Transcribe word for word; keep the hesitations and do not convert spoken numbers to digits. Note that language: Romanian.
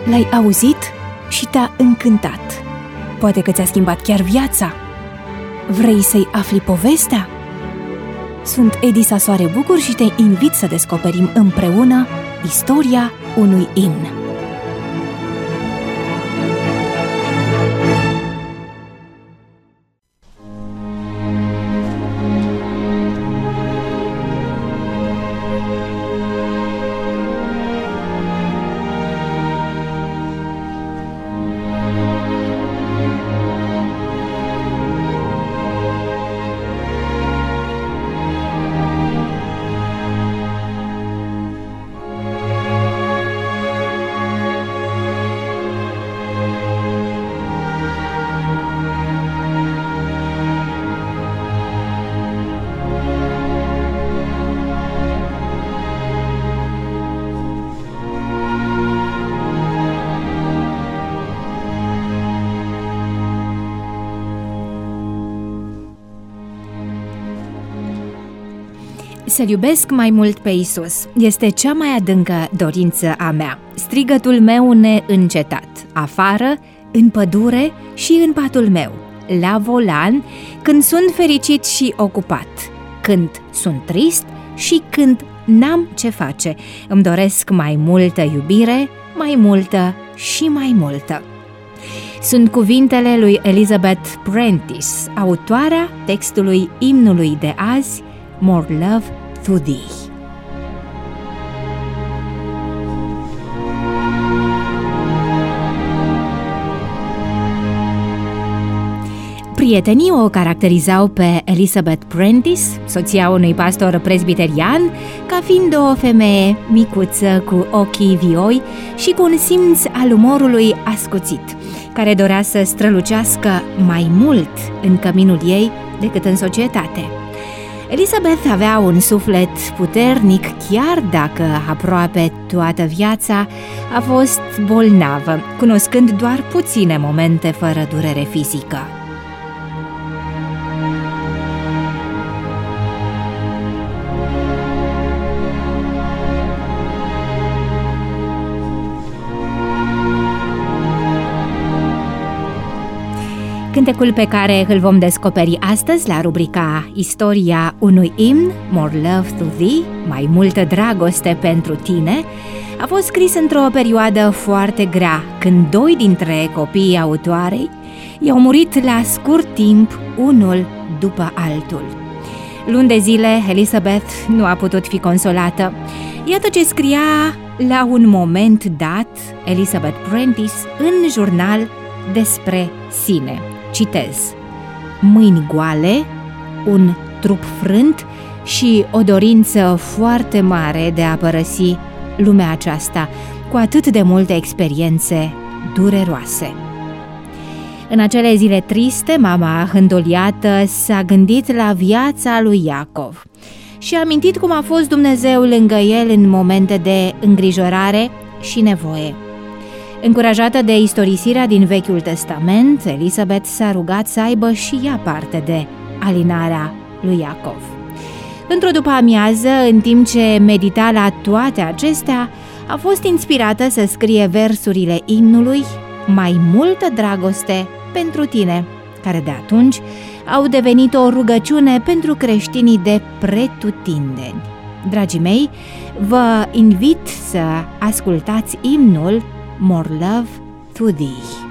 L-ai auzit și te-a încântat. Poate că ți-a schimbat chiar viața. Vrei să-i afli povestea? Sunt Edisa Soare Bucur și te invit să descoperim împreună istoria unui imn. Să-L iubesc mai mult pe Iisus este cea mai adâncă dorință a mea, strigătul meu neîncetat, afară, în pădure și în patul meu, la volan, când sunt fericit și ocupat, când sunt trist și când n-am ce face. Îmi doresc mai multă iubire, mai multă și mai multă. Sunt cuvintele lui Elizabeth Prentice, autoarea textului imnului de azi, More Love to Thee. Prietenii o caracterizau pe Elizabeth Prentice, soția unui pastor presbiterian, ca fiind o femeie micuță cu ochii vioi și cu un simț al umorului ascuțit, care dorea să strălucească mai mult în căminul ei decât în societate. Elizabeth avea un suflet puternic, chiar dacă aproape toată viața a fost bolnavă, cunoscând doar puține momente fără durere fizică. Cântecul pe care îl vom descoperi astăzi la rubrica Istoria unui imn, More Love to Thee, mai multă dragoste pentru tine, a fost scris într-o perioadă foarte grea, când doi dintre copiii autoarei i-au murit la scurt timp, unul după altul. Luni de zile, Elizabeth nu a putut fi consolată. Iată ce scria la un moment dat Elizabeth Prentice în jurnal despre sine. Citez: mâini goale, un trup frânt și o dorință foarte mare de a părăsi lumea aceasta cu atât de multe experiențe dureroase. În acele zile triste, mama îndoliată s-a gândit la viața lui Iacov și a amintit cum a fost Dumnezeu lângă el în momente de îngrijorare și nevoie. Încurajată de istorisirea din Vechiul Testament, Elizabeth s-a rugat să aibă și ea parte de alinarea lui Iacov. Într-o după-amiază, în timp ce medita la toate acestea, a fost inspirată să scrie versurile imnului Mai multă dragoste pentru tine, care de atunci au devenit o rugăciune pentru creștinii de pretutindeni. Dragii mei, vă invit să ascultați imnul More Love to Thee.